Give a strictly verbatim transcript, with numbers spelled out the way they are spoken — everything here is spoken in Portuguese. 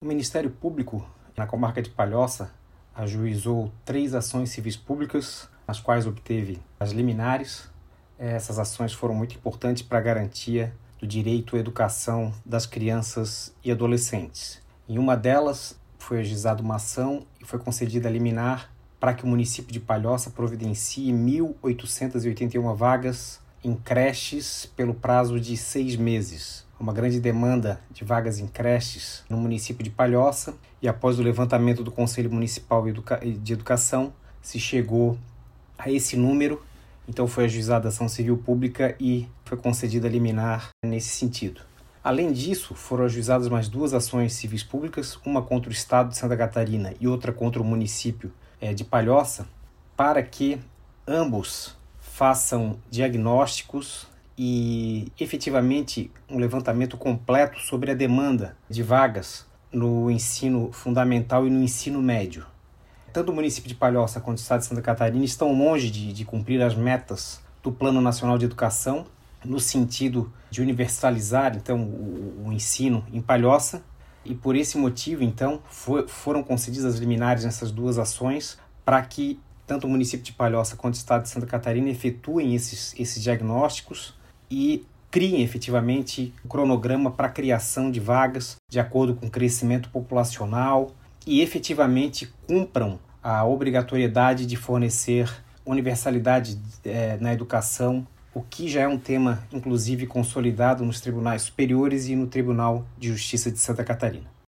O Ministério Público, na comarca de Palhoça, ajuizou três ações civis públicas, nas quais obteve as liminares. Essas ações foram muito importantes para a garantia do direito à educação das crianças e adolescentes. Em uma delas, foi ajuizada uma ação e foi concedida a liminar para que o município de Palhoça providencie mil oitocentas e oitenta e uma vagas em creches pelo prazo de seis meses. Uma grande demanda de vagas em creches no município de Palhoça, e após o levantamento do Conselho Municipal de Educação, se chegou a esse número. Então foi ajuizada a ação civil pública e foi concedida a liminar nesse sentido. Além disso, foram ajuizadas mais duas ações civis públicas, uma contra o Estado de Santa Catarina e outra contra o município de Palhoça, para que ambos façam diagnósticos e efetivamente um levantamento completo sobre a demanda de vagas no ensino fundamental e no ensino médio. Tanto o município de Palhoça quanto o Estado de Santa Catarina estão longe de, de cumprir as metas do Plano Nacional de Educação, no sentido de universalizar então o, o ensino em Palhoça, e por esse motivo então for, foram concedidas as liminares nessas duas ações para que tanto o município de Palhoça quanto o Estado de Santa Catarina efetuem esses, esses diagnósticos e criem efetivamente um cronograma para a criação de vagas de acordo com o crescimento populacional e efetivamente cumpram a obrigatoriedade de fornecer universalidade eh, na educação, o que já é um tema, inclusive, consolidado nos tribunais superiores e no Tribunal de Justiça de Santa Catarina.